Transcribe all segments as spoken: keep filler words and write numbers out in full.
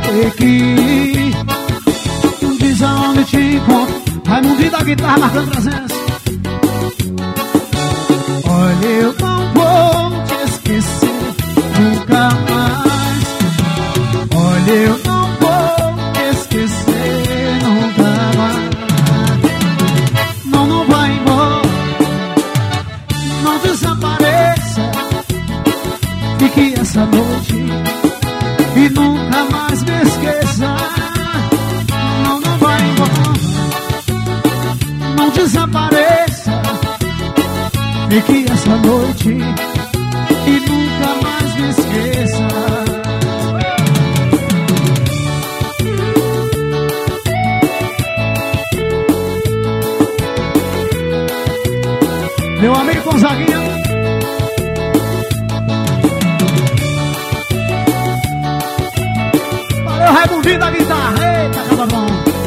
aqui. Diz aonde te encontro. Raimundinho da guitarra marcando presença. Olha, eu não vou te esquecer nunca mais. Olha, eu não vou te esquecer nunca mais. Não, não vai embora, não desapareça. Fique essa noite e nunca mais me esqueça. Não, não vai embora, não desapareça. Fique essa noite e nunca mais me esqueça. Meu amigo Gonzaguinha, valeu, Raimundinho da guitarra. Eita, acaba bom.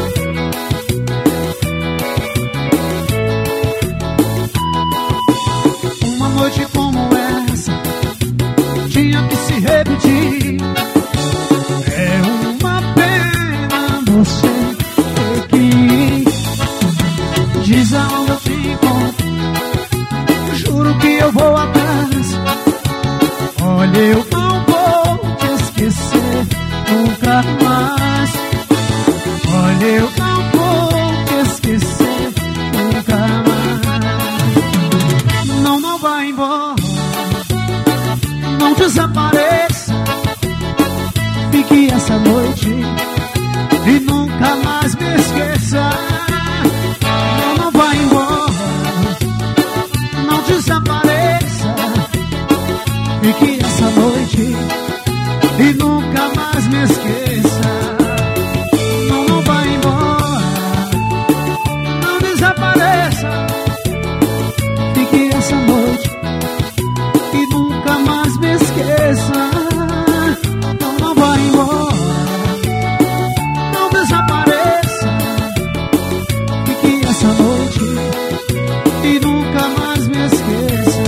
Uma noite como essa tinha que se repetir. É uma pena você ter que ir. Diz aonde eu te encontro, juro que eu vou atrás. Olha, eu não vou te esquecer nunca mais. Olha, eu não vou te esquecer nunca mais. Não, não vai embora, não desapareça. Fique essa noite e nunca mais me esqueça. Não, não vai embora, não desapareça. Fique essa noite e nunca mais me esqueça. Não, não vai embora, não desapareça. Fique essa noite e nunca mais me esqueça. Não, não vai embora, não desapareça. Fique essa noite e nunca mais me esqueça.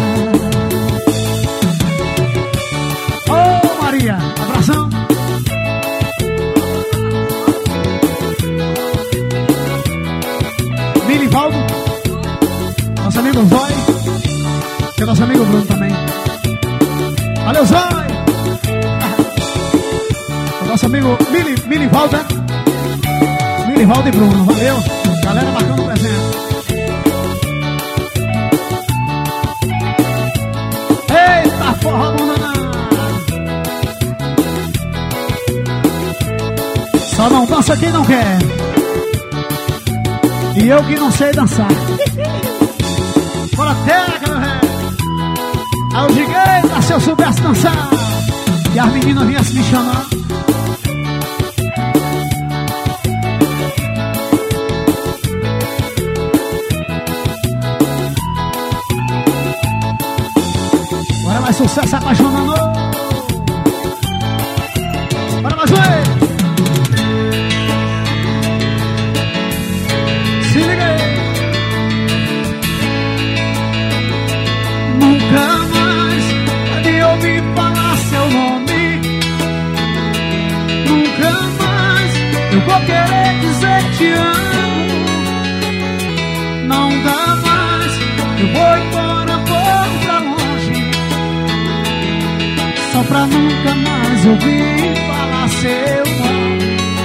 Ô oh, Maria, abração. Milivaldo, nosso amigo Zói, que é nosso amigo Bruno também. Valeu, Zói. Nosso amigo Mili, Milivaldo, né? Milivaldo e Bruno, valeu. Galera marcando presença. Eita, porra, bunda. Só não dança quem não quer. E eu que não sei dançar. Bora teca, meu rei. Aí eu diga, eita, se eu soubesse dançar. E as meninas vinham se me chamar. Bora mais sucesso apaixonando. Bora mais um. Se liga aí. Nunca mais de ouvir falar seu nome. Nunca mais eu vou querer dizer te amo. Não dá mais, eu vou embora, vou pra longe, só pra nunca mais ouvir falar seu nome.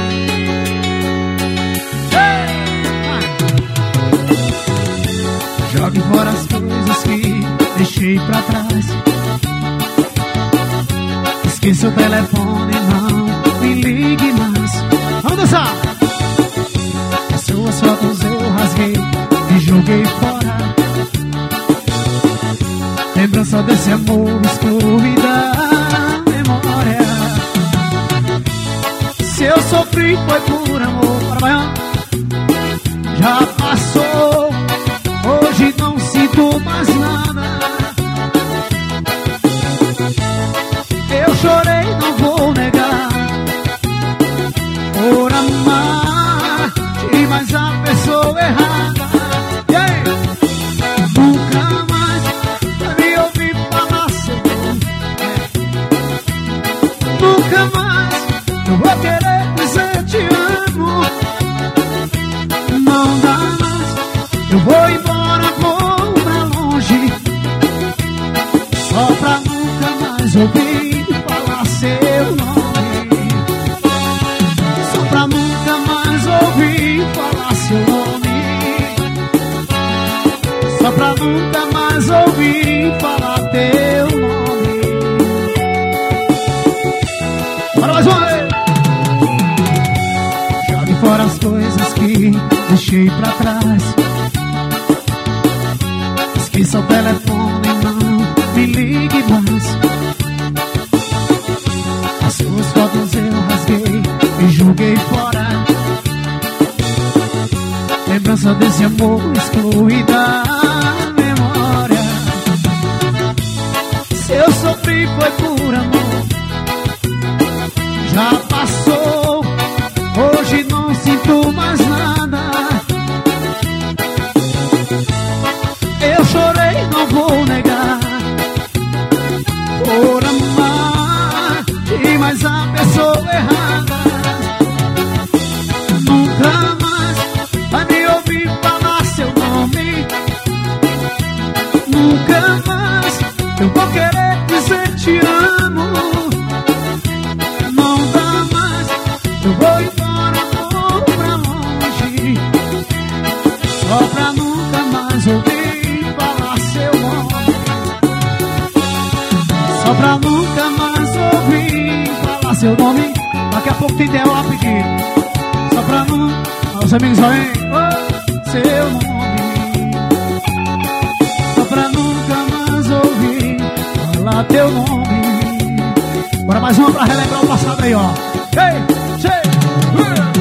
Jogue fora as coisas que deixei pra trás. Esqueça o telefone, não me ligue mais. Vamos dançar! As suas fotos eu rasguei e joguei fora. Lembrança desse amor escuro da memória. Se eu sofri foi por amor, já passou. Hoje não sinto mais nada. Eu chorei, não vou negar. Por amar, tive mais a pessoa errada. E aí? Nunca mais me ouvi falar seu nome. Nunca mais eu vou querer não dá mais. Eu vou embora, vou pra longe, só pra nunca mais ouvir falar seu nome. Só pra nunca mais ouvir falar seu nome. Só pra nunca mais ouvir falar teu nome. Bora mais uma vez! Jogue fora as coisas que deixei pra trás. Esqueça o telefone, não me ligue mais. As suas fotos eu rasguei e joguei fora. Lembrança desse amor exclui da memória. Se eu sofri foi por amor, já passou, hoje não sinto mais nada. Eu chorei, não vou negar, por amar de mais a pessoa errada. Nunca mais vai me ouvir falar seu nome. Nunca mais eu vou querer dizer te amo. Não dá mais, eu vou embora, vou pra longe, só pra nunca mais ouvir falar seu nome. Só pra nunca mais ouvir falar seu nome. Daqui a pouco tem ideia lá pedir. Só pra nunca. Os amigos vêm, oh, seu nome. Só pra nunca mais ouvir falar teu nome. Bora mais uma pra relembrar o passado aí, ó. Ei, tchê, uh.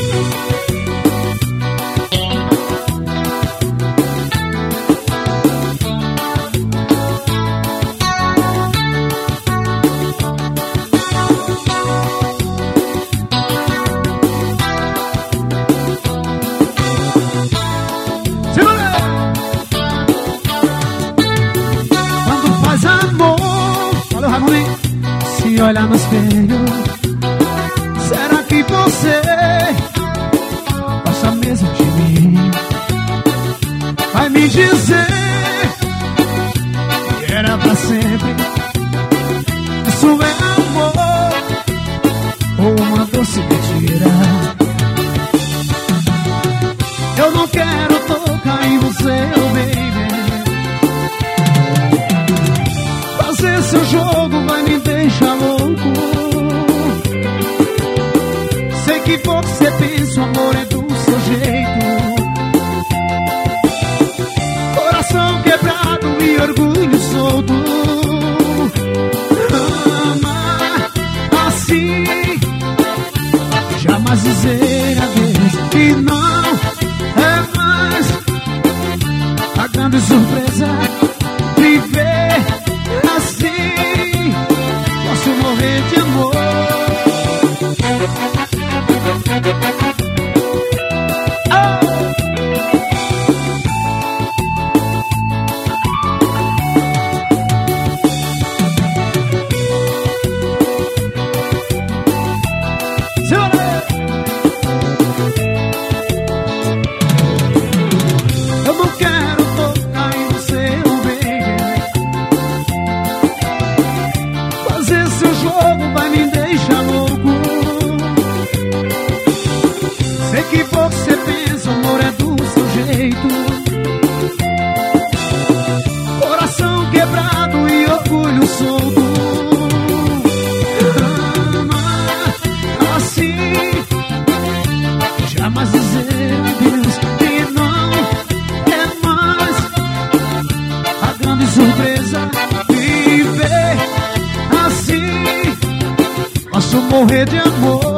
Se olhar no espelho, será que você gosta mesmo de mim? Vai me dizer que era pra sempre. Isso é amor ou uma doce mentira? Eu não quero tocar em você, oh baby. Fazer seu jogo vai me deixar louco. Sei que você pensa o amor é do seu jeito. Coração quebrado e orgulho solto. Amar assim, jamais dizer adeus. E não é mais a grande surpresa. Viver assim, posso morrer de amor. Oh! Eu não quero tocar em você, oh baby. Fazer seu jogo vai me deixar louco. Sei que você pensa o amor é do seu jeito. Coração quebrado e orgulho solto. Amar assim, jamais dizer adeus. E não é mais a grande surpresa. Viver assim, posso morrer de amor.